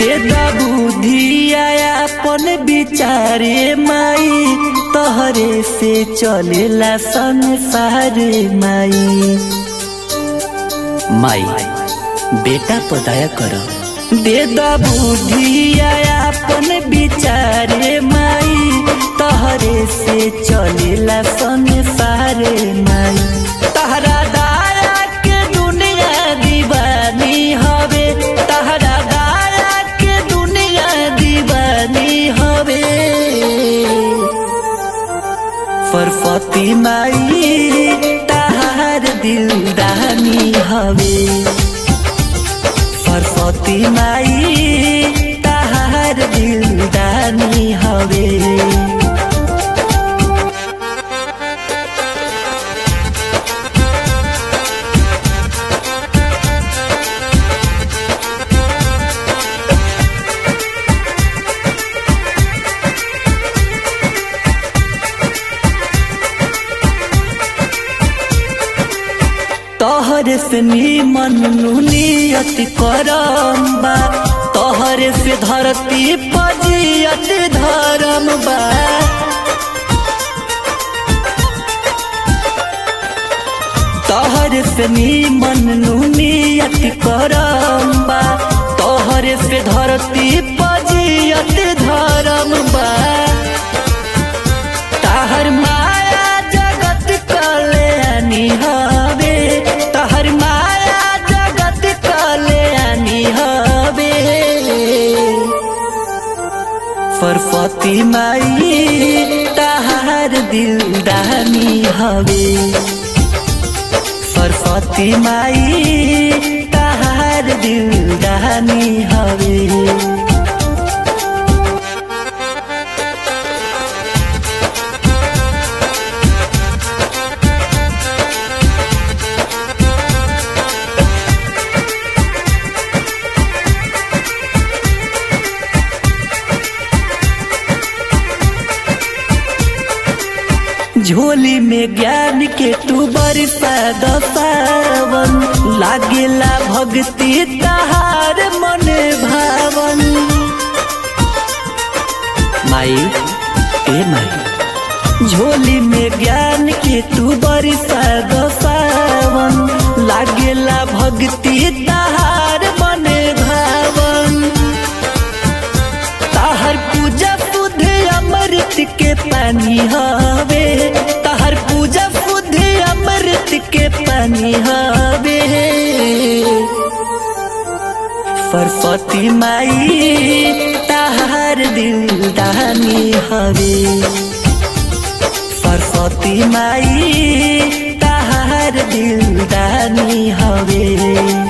दे दा बुद्धिया अपन विचारे माई, तोहरे से चलेला संसार माई। माई बेटा पर दया कर, दे दा बुद्धिया अपन विचारे माई, तोहरे से चलेला संसार माई। तहरा दया के दुनिया दीवानी हवे, तहरा दया के दुनिया दीवानी हवे। सरस्वती माई तहार दिलदानी हवे, सरस्वती माई तहार दिलदानी हवे। तोहरे से निमन नियत करम बा, तोहरे से धरती पजियत धर्म बा। तोहरे से निमन नियत करम बा, तोहरे से धरती पजियत धर्म बा। ताहर माया जगत कल्याणी हवे, तहर माया जगत कल्याणी हवे। सरस्वती माई तहार दिलदानी हवे, सरस्वती माई तहार दिलदानी हवे। झोली में ज्ञान के तू बरसा दसावन, लागेला भक्ति तहार मन भावन। माई ए माई झोली में ज्ञान के तू बरसा दसावन, लागेला भक्ति तहार मन भावन। तहार पूजा शुद्ध अमृत के पानी हवे, तहार पूजा शुद्ध अमृत के पानी हवे। सरस्वती माई तहार दिलदानी हवे, सरस्वती माई तहार दिलदानी हवे।